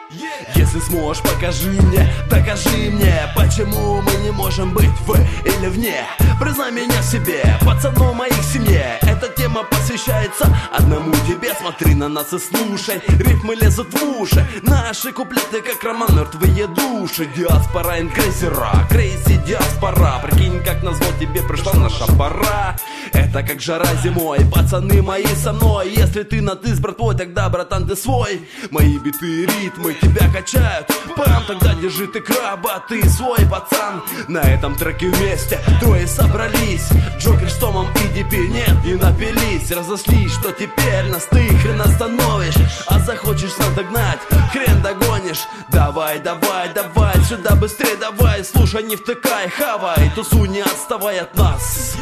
Если сможешь, покажи мне, докажи мне, почему мы не можем быть в или вне. Признай меня себе, пацаном моих семье. Эта тема посвящается одному тебе. Смотри на нас и слушай, рифмы лезут в уши. Наши куплеты как роман, мертвые души. Диаспора инкрейзера, крейзи диаспора. Прикинь, как назвал тебе пришла наша пора. Это как жара зимой, пацаны мои со мной. Если ты на ты с братвой, тогда, братан, ты свой. Мои биты и ритмы тебя качают. Пам, тогда держи ты краба, ты свой пацан. На этом треке вместе трое собрались. Джокер с Томом и Дипи, нет, не напились. Разослись, что теперь нас ты хрен остановишь. А захочешь нас догнать, хрен догонишь. Давай, давай, давай, сюда быстрее давай. Слушай, не втыкай, хавай, тусу, не отставай от нас.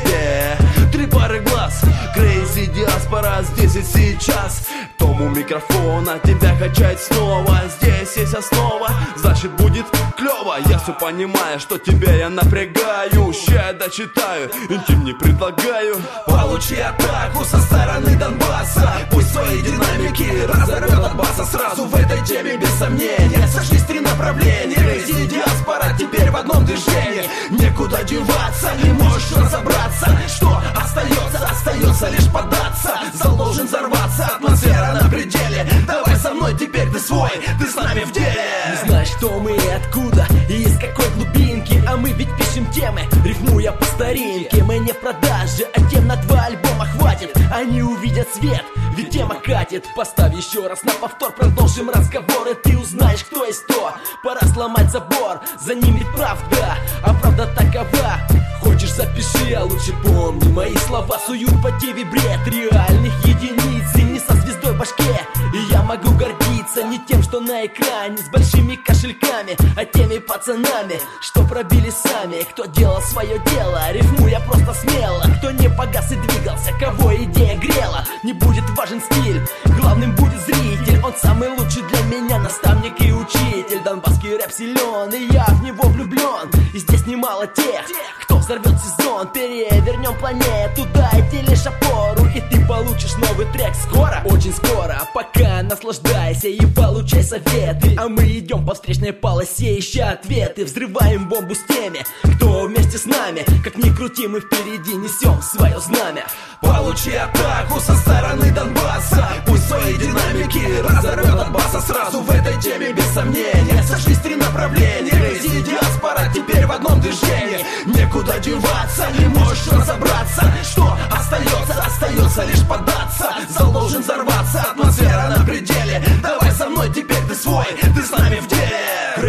Три пары глаз, крейзи диаспора здесь и сейчас. Тому микрофона тебя качает снова. Здесь есть основа, значит будет клево. Я все понимаю, что тебя я напрягаю. Ща я дочитаю, интим не предлагаю. Получи атаку со стороны Донбасса. Пусть свои динамики разорвет от баса. Сразу в этой теме без сомнения сошлись три направления. Крейзи диаспора теперь в одном движении. Некуда деваться, не можешь разобраться. Что остается? Остается лишь поддаться. Зал должен взорваться, атмосфера на пределе. Давай со мной, теперь ты свой, ты с нами в деле. Не знаешь, кто мы и откуда, и из какой глубинки. А мы ведь пишем темы, рифмуя по старинке. Мы не в продаже, а тем на 2 альбома хватит. Они увидят свет, ведь тема катит. Поставь еще раз на повтор, продолжим разговор, и ты узнаешь, кто есть кто. Пора сломать забор, за ним ведь правда, а правда такова. Хочешь, запиши, а лучше помни мои слова. Суют по тебе бред реальных единиц, и не со звездой в башке. И я могу гордиться не тем, что на экране с большими кошельками, а теми пацанами, что пробили сами. Кто делал свое дело, рифмуя просто смело. Кто не погас и двигался, кого идея грела. Не будет важен стиль, главным будет зритель. Он самый лучший для меня наставник и учитель. Донбасский рэп силен, и я в него влюблен. И здесь немало тех, кто взорвет сезон. Перевернем планету, дайте лишь опору, и ты получишь новый трек скоро, очень скоро. Пока наслаждайся и получай советы, а мы идем по встречной полосе, ища ответы. Взрываем бомбу с теми, кто вместе с нами. Как ни крути, мы впереди несем свое знамя. Получи атаку со стороны Донбасса. Пусть свои динамики разорвет от баса. Сразу в этой теме без сомнения сошлись три направления. Крейзи диаспора теперь в одном движении. Некуда деваться, не можешь разобраться. Что остается? Остается лишь поддаться. Зал должен взорваться, атмосфера на пределе. Давай со мной, теперь ты свой, ты с нами в деле.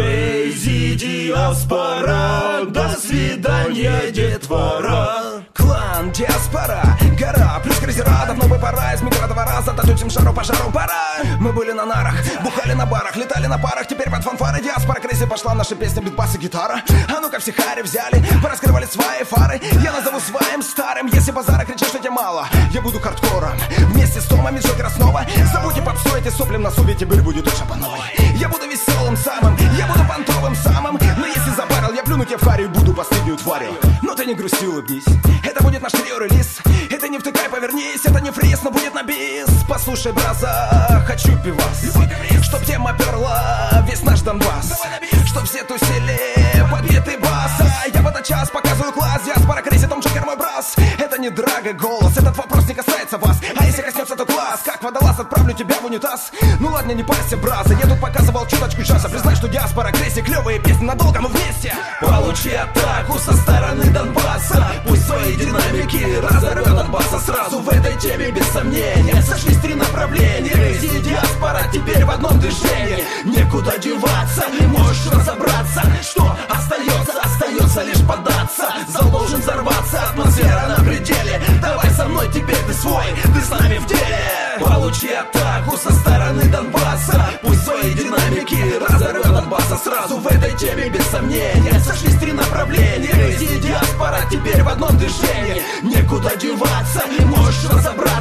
Крейзи диаспора, до свидания, детвора. Клан, диаспора, гора, плюс крейзера. Давно бы пора из микродвора зататучим шару пожару пора. Мы были на нарах, бухали на барах, летали на парах. Теперь под фанфары диаспора крейзи пошла. Наша песня, битбас и гитара. А ну-ка все хари взяли, пораскрывали свои фары. Я назову своим старым. Если базара кричишь, что тебе мало, я буду хардкором. Вместе с Томами Джокера снова. Забудьте попсой, эти соплем на субе, теперь будет уже по новой. Я буду веселым самым, я буду понтовым самым. Но если забарил, я плюну тебе в харе и буду последнюю тварью. Но ты не грусти, улыбнись. Это будет наш трио-релиз. Это не втыкай, повернись. Это не фриз, но будет на бис. Послушай, браза, хочу пивас. Чтоб тема перла весь наш Донбасс. Чтоб все тусили подбитый бас. Я в этот час показываю класс. Диаспора крейзи, Том Джокер мой брас. Это не драга, голос, этот вопрос не касается вас. А если коснется, то класс. Как водолаз, отправлю тебя в унитаз. Ну ладно, не парься, браза. Я тут показывал чуточку часа. Признай, что диаспора крейзи, клевые песни, надолго мы вместе. Получи атаку со стороны Донбасса. Пусть свои динамики разорвет от баса. Сразу в этой теме без сомнения сошлись три направления. Крейзи диаспора теперь в одном движении. Некуда деваться, не можешь разобраться. Что остается? Остается лишь поддаться. Зал должен взорваться, атмосфера на пределе. Давай со мной, теперь ты свой, ты с нами в деле. Получи атаку со стороны Донбасса. Пусть свои динамики разорвет от баса. Сразу в этой теме без сомнения сошлись три направления. Крейзи диаспора теперь в одном движении. Некуда деваться, не можешь разобраться.